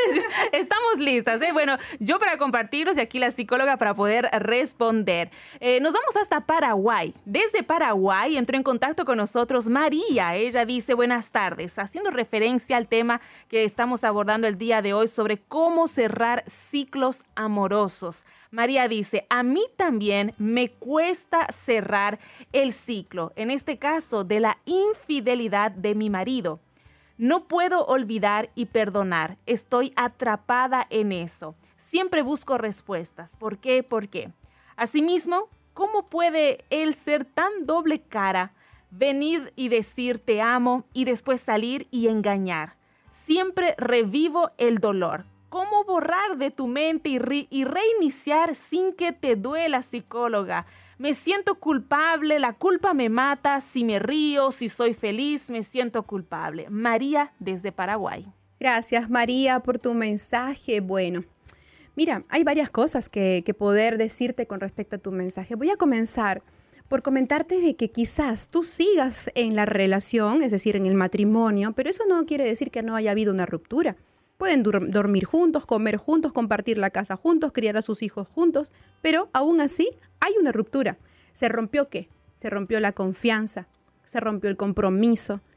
Estamos listas, ¿eh? Bueno, yo para compartirlos y aquí la psicóloga para poder responder. Eh, nos vamos hasta Paraguay. Desde Paraguay entró en contacto con nosotros María. Ella dice, buenas tardes, haciendo referencia al tema que estamos abordando el día de hoy sobre cómo cerrar ciclos amorosos. María dice, a mí también me cuesta cerrar el ciclo, en este caso de la infidelidad de mi marido. No puedo olvidar y perdonar, estoy atrapada en eso. Siempre busco respuestas. ¿Por qué? ¿Por qué? Asimismo, ¿cómo puede él ser tan doble cara, venir y decir te amo y después salir y engañar? Siempre revivo el dolor. ¿Cómo borrar de tu mente y, re- y reiniciar sin que te duela, psicóloga? Me siento culpable, la culpa me mata, si me río, si soy feliz, me siento culpable. María desde Paraguay. Gracias, María, por tu mensaje. Bueno, mira, hay varias cosas que, que poder decirte con respecto a tu mensaje. Voy a comenzar por comentarte de que quizás tú sigas en la relación, es decir, en el matrimonio, pero eso no quiere decir que no haya habido una ruptura. Pueden dur- dormir juntos, comer juntos, compartir la casa juntos, criar a sus hijos juntos, pero aún así hay una ruptura. ¿Se rompió qué? Se rompió la confianza, se rompió el compromiso,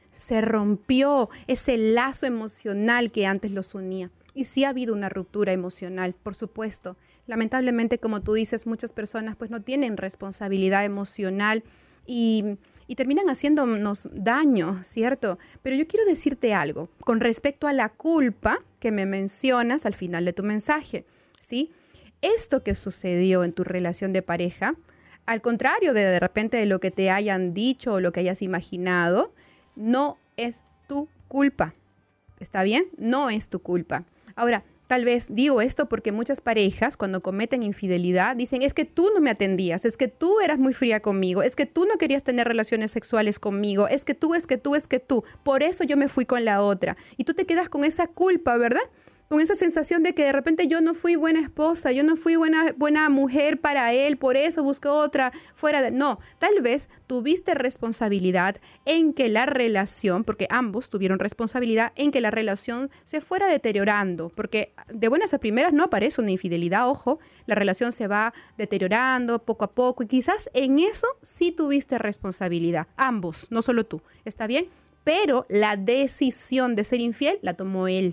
se rompió ese lazo emocional que antes los unía. Y sí ha habido una ruptura emocional, por supuesto. Lamentablemente, como tú dices, muchas personas pues no tienen responsabilidad emocional y, y terminan haciéndonos daño, ¿cierto? Pero yo quiero decirte algo con respecto a la culpa que me mencionas al final de tu mensaje, ¿sí? Esto que sucedió en tu relación de pareja, al contrario de de repente de lo que te hayan dicho o lo que hayas imaginado, no es tu culpa. ¿Está bien? No es tu culpa. Ahora, tal vez digo esto porque muchas parejas cuando cometen infidelidad dicen es que tú no me atendías, es que tú eras muy fría conmigo, es que tú no querías tener relaciones sexuales conmigo, es que tú, es que tú, es que tú. Por eso yo me fui con la otra. Y tú te quedas con esa culpa, ¿verdad? Con esa sensación de que de repente yo no fui buena esposa, yo no fui buena, buena mujer para él, por eso busqué otra fuera de... No, tal vez tuviste responsabilidad en que la relación, porque ambos tuvieron responsabilidad en que la relación se fuera deteriorando, porque de buenas a primeras no aparece una infidelidad, ojo, la relación se va deteriorando poco a poco y quizás en eso sí tuviste responsabilidad, ambos, no solo tú, ¿está bien? Pero la decisión de ser infiel la tomó él.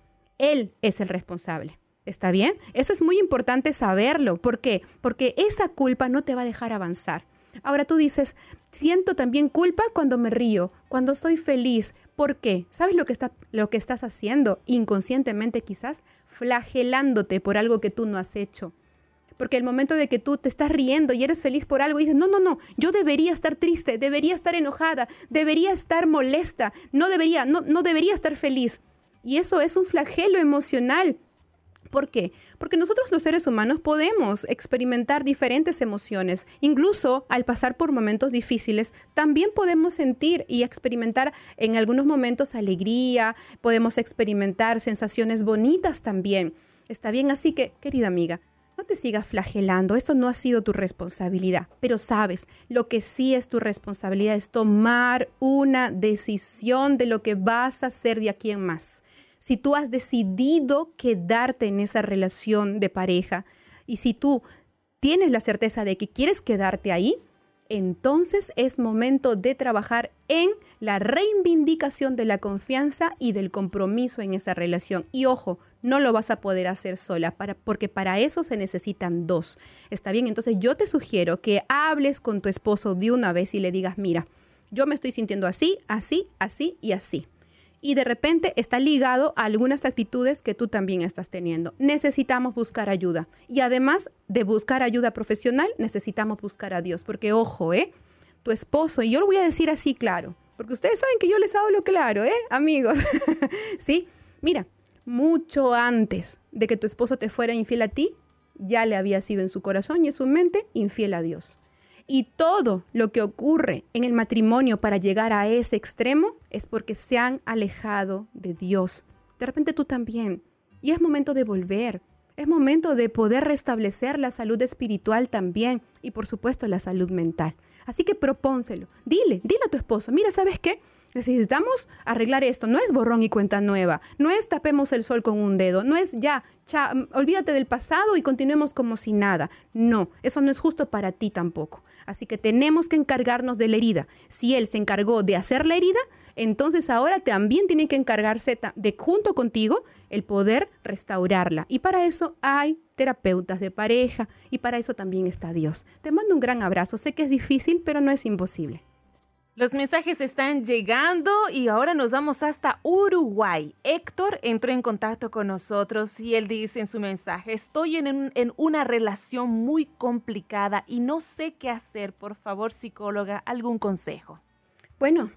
Él es el responsable. ¿Está bien? Eso es muy importante saberlo. ¿Por qué? Porque esa culpa no te va a dejar avanzar. Ahora tú dices, siento también culpa cuando me río, cuando soy feliz. ¿Por qué? ¿Sabes lo que, está, lo que estás haciendo? Inconscientemente quizás, flagelándote por algo que tú no has hecho. Porque el momento de que tú te estás riendo y eres feliz por algo y dices, no, no, no, yo debería estar triste, debería estar enojada, debería estar molesta, no debería, no, no debería estar feliz. Y eso es un flagelo emocional. ¿Por qué? Porque nosotros los seres humanos podemos experimentar diferentes emociones. Incluso al pasar por momentos difíciles, también podemos sentir y experimentar en algunos momentos alegría, podemos experimentar sensaciones bonitas también. ¿Está bien? Así que, querida amiga, no te sigas flagelando, eso no ha sido tu responsabilidad. Pero sabes, lo que sí es tu responsabilidad es tomar una decisión de lo que vas a hacer de aquí en más. Si tú has decidido quedarte en esa relación de pareja y si tú tienes la certeza de que quieres quedarte ahí, entonces es momento de trabajar en la reivindicación de la confianza y del compromiso en esa relación. Y ojo, no lo vas a poder hacer sola, para, porque para eso se necesitan dos. ¿Está bien? Entonces yo te sugiero que hables con tu esposo de una vez y le digas, mira, yo me estoy sintiendo así, así, así y así. Y de repente está ligado a algunas actitudes que tú también estás teniendo. Necesitamos buscar ayuda. Y además de buscar ayuda profesional, necesitamos buscar a Dios. Porque, ojo, ¿eh? Tu esposo, y yo lo voy a decir así claro, porque ustedes saben que yo les hablo claro, ¿eh? Amigos, ¿sí? Mira, mucho antes de que tu esposo te fuera infiel a ti, ya le había sido en su corazón y en su mente infiel a Dios. Y todo lo que ocurre en el matrimonio para llegar a ese extremo es porque se han alejado de Dios. De repente tú también. Y es momento de volver. Es momento de poder restablecer la salud espiritual también y por supuesto la salud mental. Así que propónselo. Dile, dile a tu esposo, mira, ¿sabes qué? Necesitamos arreglar esto. No es borrón y cuenta nueva. No es tapemos el sol con un dedo. No es ya, cha, olvídate del pasado y continuemos como si nada. No, eso no es justo para ti tampoco. Así que tenemos que encargarnos de la herida. Si él se encargó de hacer la herida, entonces ahora también tiene que encargarse de junto contigo el poder restaurarla. Y para eso hay terapeutas de pareja y para eso también está Dios. Te mando un gran abrazo. Sé que es difícil, pero no es imposible. Los mensajes están llegando y ahora nos vamos hasta Uruguay. Héctor entró en contacto con nosotros y él dice en su mensaje, estoy en, un, en una relación muy complicada y no sé qué hacer. Por favor, psicóloga, algún consejo. Bueno,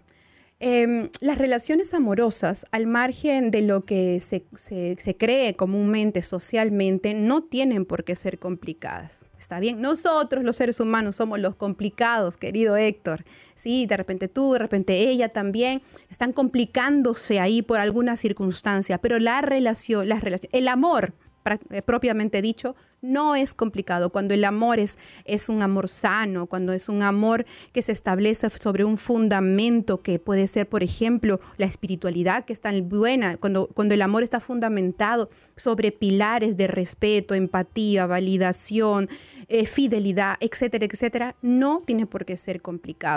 eh, las relaciones amorosas, al margen de lo que se, se, se cree comúnmente, socialmente, no tienen por qué ser complicadas. ¿Está bien? Nosotros, los seres humanos, somos los complicados, querido Héctor. Sí, de repente tú, de repente ella también, están complicándose ahí por alguna circunstancia, pero la relación, la relación, el amor, propiamente dicho, no es complicado. Cuando el amor es, es un amor sano, cuando es un amor que se establece sobre un fundamento que puede ser, por ejemplo, la espiritualidad, que es tan buena, cuando, cuando el amor está fundamentado sobre pilares de respeto, empatía, validación, eh, fidelidad, etcétera, etcétera, no tiene por qué ser complicado.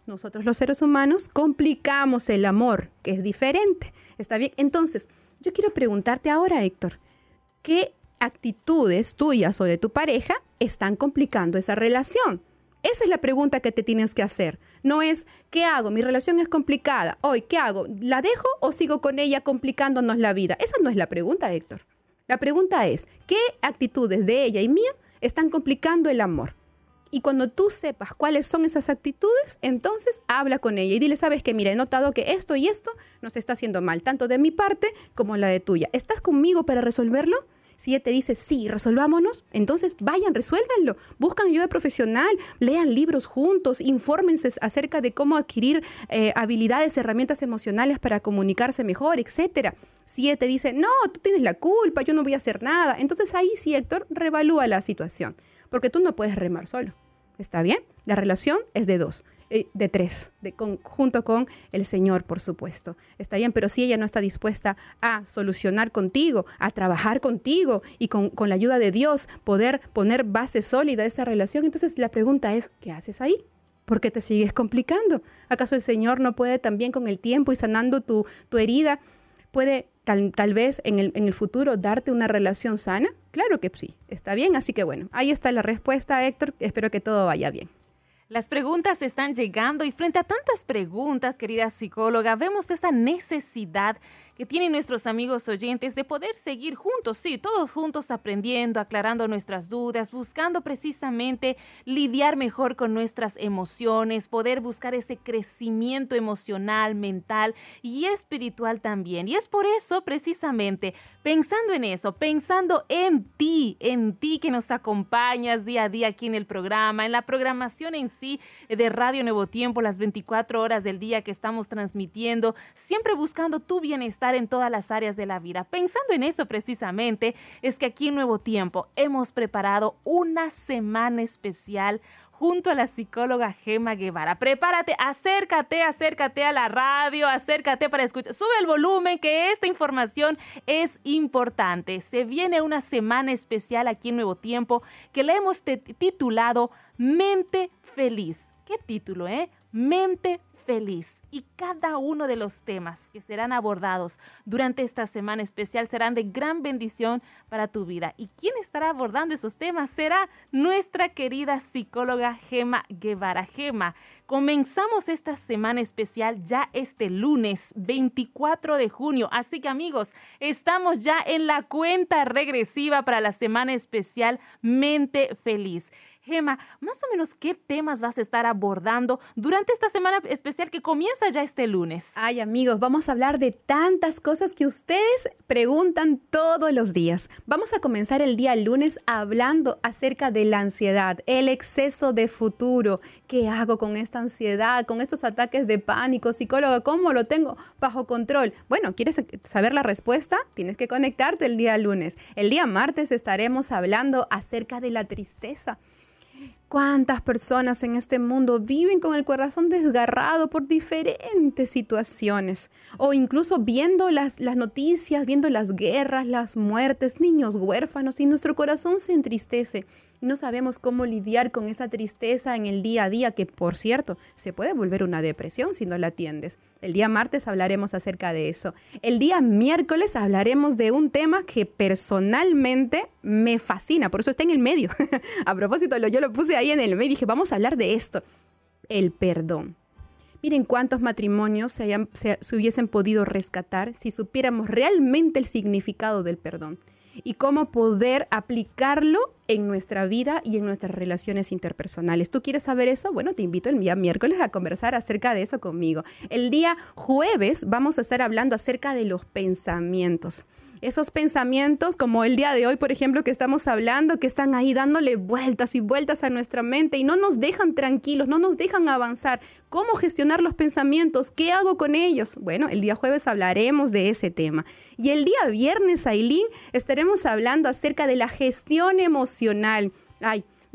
nosotros los seres humanos complicamos el amor, que es diferente. ¿Está bien? Entonces, yo quiero preguntarte ahora, Héctor, ¿qué actitudes tuyas o de tu pareja están complicando esa relación? Esa es la pregunta que te tienes que hacer. No es, ¿qué hago? Mi relación es complicada. Hoy, ¿qué hago? ¿La dejo o sigo con ella complicándonos la vida? Esa no es la pregunta, Héctor. La pregunta es, ¿qué actitudes de ella y mía están complicando el amor? Y cuando tú sepas cuáles son esas actitudes, entonces habla con ella y dile, ¿sabes qué? Mira, he notado que esto y esto nos está haciendo mal, tanto de mi parte como la de tuya. ¿Estás conmigo para resolverlo? Si ella te dice, sí, resolvámonos, entonces vayan, resuélvanlo. Buscan ayuda profesional, lean libros juntos, infórmense acerca de cómo adquirir eh, habilidades, herramientas emocionales para comunicarse mejor, etcétera. Si ella te dice, no, tú tienes la culpa, yo no voy a hacer nada, entonces ahí sí, Héctor, revalúa la situación, porque tú no puedes remar solo. ¿Está bien? La relación es de dos. De tres, de con, junto con el Señor, por supuesto. Está bien, pero si ella no está dispuesta a solucionar contigo, a trabajar contigo y con, con la ayuda de Dios poder poner base sólida a esa relación, entonces la pregunta es, ¿qué haces ahí? ¿Por qué te sigues complicando? ¿Acaso el Señor no puede también con el tiempo y sanando tu, tu herida, puede tal, tal vez en el, en el futuro darte una relación sana? Claro que sí, está bien. Así que bueno, ahí está la respuesta, Héctor. Espero que todo vaya bien. Las preguntas están llegando y frente a tantas preguntas, querida psicóloga, vemos esa necesidad que tienen nuestros amigos oyentes de poder seguir juntos, sí, todos juntos aprendiendo, aclarando nuestras dudas, buscando precisamente lidiar mejor con nuestras emociones, poder buscar ese crecimiento emocional, mental y espiritual también. Y es por eso precisamente, pensando en eso, pensando en ti, en ti que nos acompañas día a día aquí en el programa, en la programación en sí de Radio Nuevo Tiempo, las veinticuatro horas del día que estamos transmitiendo, siempre buscando tu bienestar en todas las áreas de la vida. Pensando en eso precisamente, es que aquí en Nuevo Tiempo hemos preparado una semana especial junto a la psicóloga Gema Guevara. Prepárate, acércate, acércate a la radio, acércate para escuchar. Sube el volumen, que esta información es importante. Se viene una semana especial aquí en Nuevo Tiempo que le hemos titulado Mente Feliz. ¿Qué título, eh? Mente Feliz. Y cada uno de los temas que serán abordados durante esta semana especial serán de gran bendición para tu vida. ¿Y quién estará abordando esos temas? Será nuestra querida psicóloga Gema Guevara. Gema, comenzamos esta semana especial ya este lunes veinticuatro de junio. Así que amigos, estamos ya en la cuenta regresiva para la semana especial Mente Feliz. Gema, más o menos, ¿qué temas vas a estar abordando durante esta semana especial que comienza ya este lunes? Ay, amigos, vamos a hablar de tantas cosas que ustedes preguntan todos los días. Vamos a comenzar el día lunes hablando acerca de la ansiedad, el exceso de futuro. ¿Qué hago con esta ansiedad, con estos ataques de pánico? Psicóloga, ¿cómo lo tengo bajo control? Bueno, ¿quieres saber la respuesta? Tienes que conectarte el día lunes. El día martes estaremos hablando acerca de la tristeza. ¿Cuántas personas en este mundo viven con el corazón desgarrado por diferentes situaciones? O incluso viendo las, las noticias, viendo las guerras, las muertes, niños huérfanos, y nuestro corazón se entristece. Y no sabemos cómo lidiar con esa tristeza en el día a día, que por cierto, se puede volver una depresión si no la atiendes. El día martes hablaremos acerca de eso. El día miércoles hablaremos de un tema que personalmente me fascina, por eso está en el medio. A propósito, yo lo puse ahí en el medio y dije, vamos a hablar de esto. El perdón. Miren cuántos matrimonios se, hayan, se, se hubiesen podido rescatar si supiéramos realmente el significado del perdón y cómo poder aplicarlo en nuestra vida y en nuestras relaciones interpersonales. ¿Tú quieres saber eso? Bueno, te invito el día miércoles a conversar acerca de eso conmigo. El día jueves vamos a estar hablando acerca de los pensamientos. Esos pensamientos, como el día de hoy, por ejemplo, que estamos hablando, que están ahí dándole vueltas y vueltas a nuestra mente y no nos dejan tranquilos, no nos dejan avanzar. ¿Cómo gestionar los pensamientos? ¿Qué hago con ellos? Bueno, el día jueves hablaremos de ese tema. Y el día viernes, Ailín, estaremos hablando acerca de la gestión emocional. Ay, miren,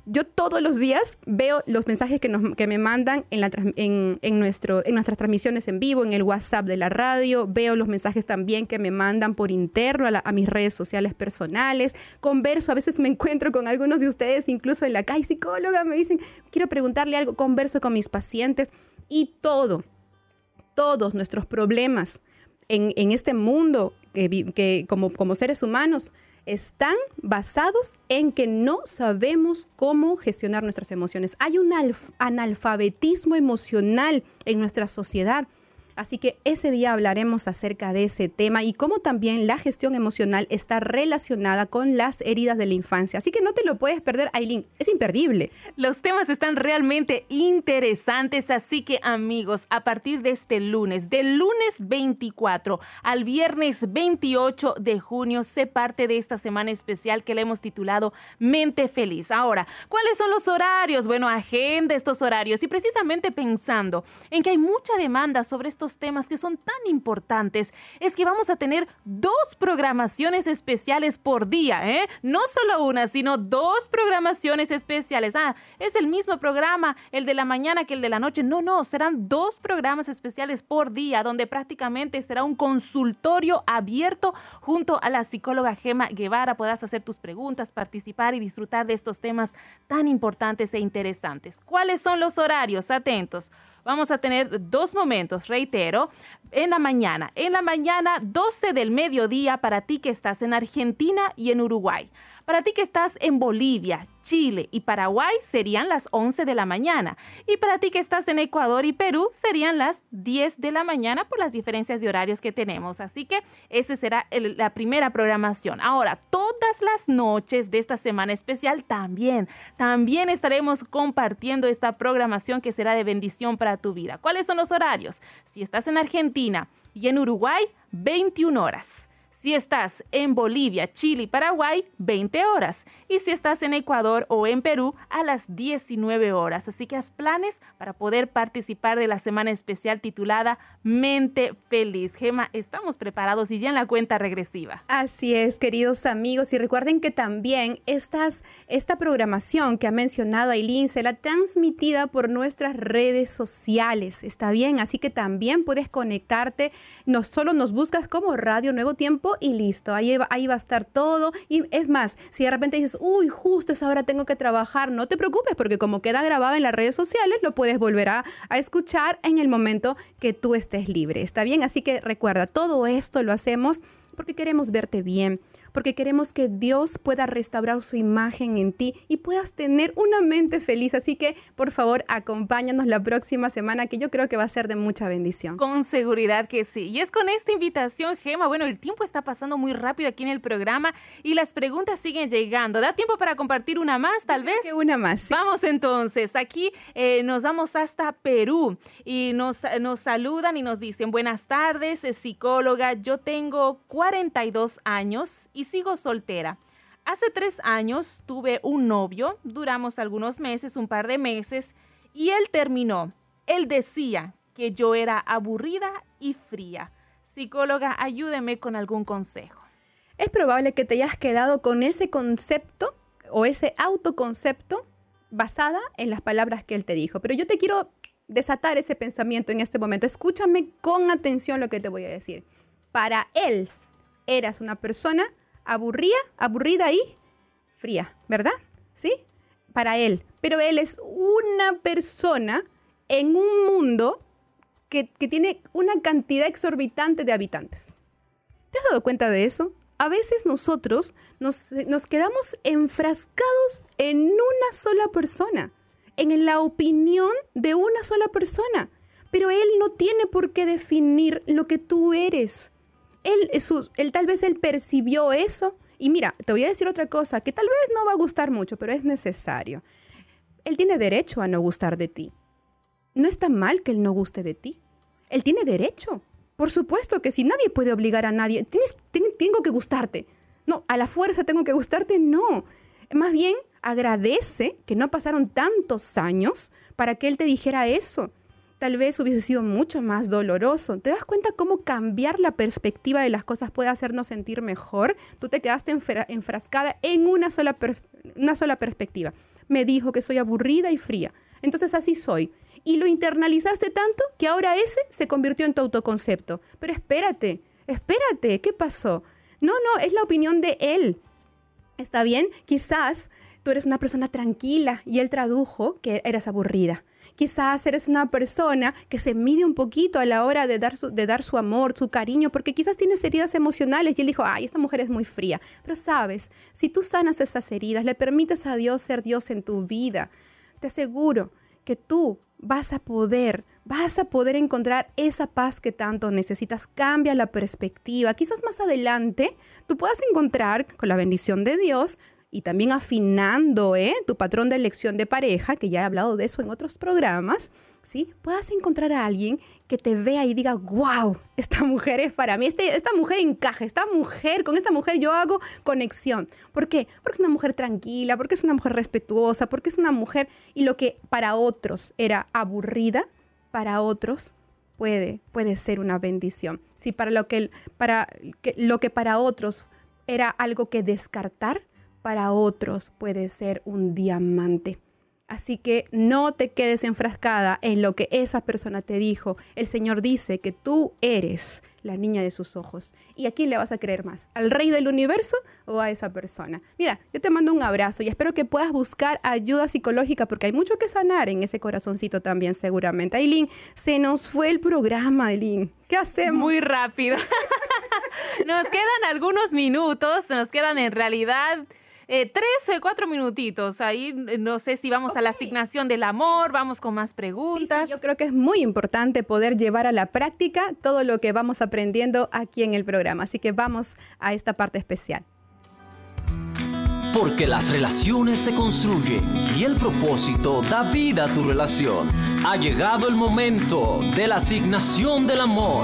Yo todos los días veo los mensajes que, nos, que me mandan en, la, en, en, nuestro, en nuestras transmisiones en vivo, en el WhatsApp de la radio. Veo los mensajes también que me mandan por interno a, la, a mis redes sociales personales. Converso, a veces me encuentro con algunos de ustedes, incluso en la calle, psicóloga, me dicen, quiero preguntarle algo. Converso con mis pacientes y todo, todos nuestros problemas en, en este mundo que, que como, como seres humanos están basados en que no sabemos cómo gestionar nuestras emociones. Hay un analfabetismo emocional en nuestra sociedad. Así que ese día hablaremos acerca de ese tema y cómo también la gestión emocional está relacionada con las heridas de la infancia. Así que no te lo puedes perder, Aileen. Es imperdible. Los temas están realmente interesantes, así que amigos, a partir de este lunes, del lunes veinticuatro al viernes veintiocho de junio, sé parte de esta semana especial que le hemos titulado Mente Feliz. Ahora, ¿cuáles son los horarios? Bueno, agenda estos horarios y precisamente pensando en que hay mucha demanda sobre estos temas que son tan importantes, es que vamos a tener dos programaciones especiales por día, ¿eh? No solo una, sino dos programaciones especiales. Ah, es el mismo programa, el de la mañana que el de la noche. No, no, serán dos programas especiales por día, donde prácticamente será un consultorio abierto junto a la psicóloga Gema Guevara. Podrás hacer tus preguntas, participar y disfrutar de estos temas tan importantes e interesantes. ¿Cuáles son los horarios? Atentos. Vamos a tener dos momentos, reitero, en la mañana. En la mañana, doce del mediodía para ti que estás en Argentina y en Uruguay. Para ti que estás en Bolivia, Chile y Paraguay serían las once de la mañana. Y para ti que estás en Ecuador y Perú serían las diez de la mañana por las diferencias de horarios que tenemos. Así que esa será el, la primera programación. Ahora, todas las noches de esta semana especial también, también estaremos compartiendo esta programación que será de bendición para tu vida. ¿Cuáles son los horarios? Si estás en Argentina y en Uruguay, veintiuna horas. Si estás en Bolivia, Chile y Paraguay, veinte horas. Y si estás en Ecuador o en Perú, a las diecinueve horas. Así que haz planes para poder participar de la semana especial titulada Mente Feliz. Gema, estamos preparados y ya en la cuenta regresiva. Así es, queridos amigos. Y recuerden que también estas, esta programación que ha mencionado Aileen será transmitida por nuestras redes sociales. ¿Está bien? Así que también puedes conectarte. No solo nos buscas como Radio Nuevo Tiempo y listo, ahí va, ahí va a estar todo. Y es más, si de repente dices, uy, justo esa hora tengo que trabajar, no te preocupes porque como queda grabado en las redes sociales, lo puedes volver a, a escuchar en el momento que tú estés libre. ¿Está bien? Así que recuerda, todo esto lo hacemos porque queremos verte bien, porque queremos que Dios pueda restaurar su imagen en ti y puedas tener una mente feliz. Así que, por favor, acompáñanos la próxima semana, que yo creo que va a ser de mucha bendición. Con seguridad que sí. Y es con esta invitación, Gema, bueno, el tiempo está pasando muy rápido aquí en el programa y las preguntas siguen llegando. ¿Da tiempo para compartir una más, tal vez? Que una más. Sí. Vamos entonces. Aquí eh, nos vamos hasta Perú y nos, nos saludan y nos dicen, buenas tardes, psicóloga, yo tengo cuarenta y dos años y sigo soltera. Hace tres años tuve un novio, duramos algunos meses, un par de meses, y él terminó. Él decía que yo era aburrida y fría. Psicóloga, ayúdeme con algún consejo. Es probable que te hayas quedado con ese concepto o ese autoconcepto basada en las palabras que él te dijo. Pero yo te quiero desatar ese pensamiento en este momento. Escúchame con atención lo que te voy a decir. Para él, eras una persona aburrida, aburrida y fría, ¿verdad? ¿Sí? Para él. Pero él es una persona en un mundo que, que tiene una cantidad exorbitante de habitantes. ¿Te has dado cuenta de eso? A veces nosotros nos, nos quedamos enfrascados en una sola persona, en la opinión de una sola persona. Pero él no tiene por qué definir lo que tú eres. Él, su, él tal vez él percibió eso. Y mira, te voy a decir otra cosa que tal vez no va a gustar mucho, pero es necesario. Él tiene derecho a no gustar de ti. No está mal que él no guste de ti. Él tiene derecho. Por supuesto que sí, nadie puede obligar a nadie. Tienes, ten, tengo que gustarte. No, a la fuerza tengo que gustarte, no. Más bien, agradece que no pasaron tantos años para que él te dijera eso. Tal vez hubiese sido mucho más doloroso. ¿Te das cuenta cómo cambiar la perspectiva de las cosas puede hacernos sentir mejor? Tú te quedaste enfra- enfrascada en una sola, per- una sola perspectiva. me dijo que soy aburrida y fría. Entonces así soy. Y lo internalizaste tanto que ahora ese se convirtió en tu autoconcepto. Pero espérate, espérate, ¿qué pasó? No, no, es la opinión de él. ¿Está bien? Quizás tú eres una persona tranquila y él tradujo que eres aburrida. Quizás eres una persona que se mide un poquito a la hora de dar su, de dar su amor, su cariño, porque quizás tienes heridas emocionales y él dijo, ay, esta mujer es muy fría. Pero sabes, si tú sanas esas heridas, le permites a Dios ser Dios en tu vida, te aseguro que tú vas a poder, vas a poder encontrar esa paz que tanto necesitas. Cambia la perspectiva. Quizás más adelante tú puedas encontrar, con la bendición de Dios, y también afinando ¿eh? tu patrón de elección de pareja, que ya he hablado de eso en otros programas, ¿sí? Puedas encontrar a alguien que te vea y diga, wow, esta mujer es para mí, este, esta mujer encaja, esta mujer, con esta mujer yo hago conexión. ¿Por qué? Porque es una mujer tranquila, porque es una mujer respetuosa, porque es una mujer, y lo que para otros era aburrida, para otros puede, puede ser una bendición. Si para lo que, para, que, lo que para otros era algo que descartar, para otros puede ser un diamante. Así que no te quedes enfrascada en lo que esa persona te dijo. El Señor dice que tú eres la niña de sus ojos. ¿Y a quién le vas a creer más? ¿Al rey del universo o a esa persona? Mira, yo te mando un abrazo y espero que puedas buscar ayuda psicológica porque hay mucho que sanar en ese corazoncito también seguramente. Aileen, se nos fue el programa, Aileen. ¿Qué hacemos? Muy rápido. Nos quedan algunos minutos, nos quedan en realidad... Eh, tres o cuatro minutitos. Ahí no sé si vamos okay. a la asignación del amor, vamos con más preguntas. Sí, sí, yo creo que es muy importante poder llevar a la práctica todo lo que vamos aprendiendo aquí en el programa. Así que vamos a esta parte especial. Porque las relaciones se construyen y el propósito da vida a tu relación. Ha llegado el momento de la asignación del amor.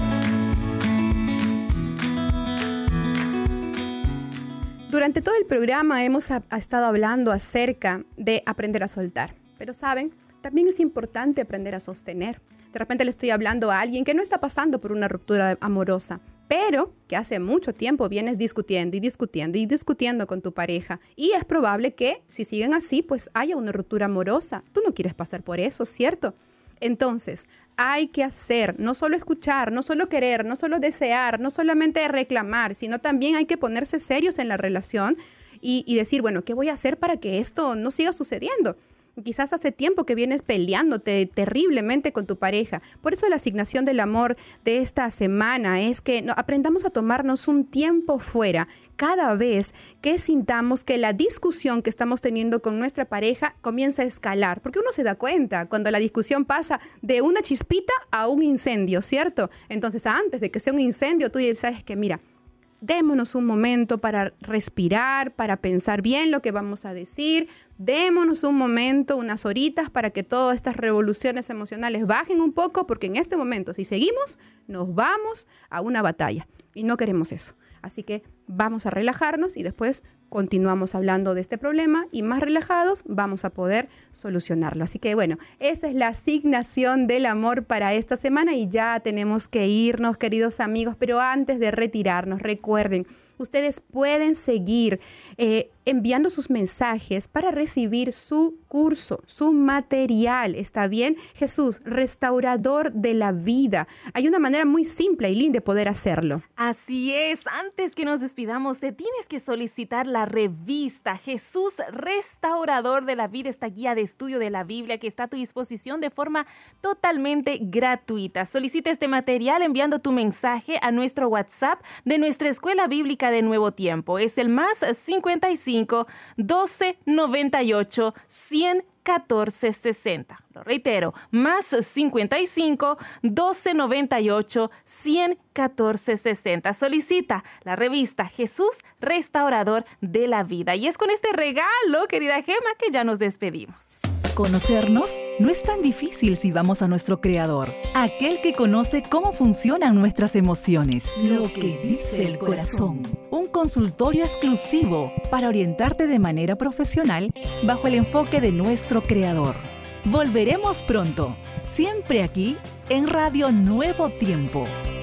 Durante todo el programa hemos a, a estado hablando acerca de aprender a soltar. Pero saben, también es importante aprender a sostener. De repente le estoy hablando a alguien que no está pasando por una ruptura amorosa, pero que hace mucho tiempo vienes discutiendo y discutiendo y discutiendo con tu pareja. Y es probable que si siguen así, pues haya una ruptura amorosa. Tú no quieres pasar por eso, ¿cierto? Entonces, hay que hacer, no solo escuchar, no solo querer, no solo desear, no solamente reclamar, sino también hay que ponerse serios en la relación y, y decir, bueno, ¿qué voy a hacer para que esto no siga sucediendo? Quizás hace tiempo que vienes peleándote terriblemente con tu pareja. Por eso la asignación del amor de esta semana es que no, aprendamos a tomarnos un tiempo fuera cada vez que sintamos que la discusión que estamos teniendo con nuestra pareja comienza a escalar. Porque uno se da cuenta cuando la discusión pasa de una chispita a un incendio, ¿cierto? Entonces, antes de que sea un incendio, tú ya sabes que, mira, démonos un momento para respirar, para pensar bien lo que vamos a decir. Démonos un momento, unas horitas para que todas estas revoluciones emocionales bajen un poco, porque en este momento, si seguimos, nos vamos a una batalla y no queremos eso. Así que vamos a relajarnos y después continuamos hablando de este problema y más relajados vamos a poder solucionarlo. Así que bueno, esa es la asignación del amor para esta semana y ya tenemos que irnos, queridos amigos, pero antes de retirarnos, recuerden, ustedes pueden seguir eh, enviando sus mensajes para recibir su curso, su material, ¿está bien? Jesús, restaurador de la vida. Hay una manera muy simple y linda de poder hacerlo. Así es. Antes que nos despidamos, te tienes que solicitar la revista Jesús, restaurador de la vida, esta guía de estudio de la Biblia que está a tu disposición de forma totalmente gratuita. Solicita este material enviando tu mensaje a nuestro WhatsApp de nuestra Escuela Bíblica de Nuevo Tiempo. Es el más cincuenta y cinco, doce, noventa y ocho, cien, catorce, sesenta. Lo reitero, más cincuenta y cinco, doce, noventa y ocho, cien, catorce, sesenta. Solicita la revista Jesús, restaurador de la vida. Y es con este regalo, querida Gema, que ya nos despedimos. Conocernos no es tan difícil si vamos a nuestro Creador, aquel que conoce cómo funcionan nuestras emociones. Lo que dice el corazón. Un consultorio exclusivo para orientarte de manera profesional bajo el enfoque de nuestro Creador. Volveremos pronto, siempre aquí en Radio Nuevo Tiempo.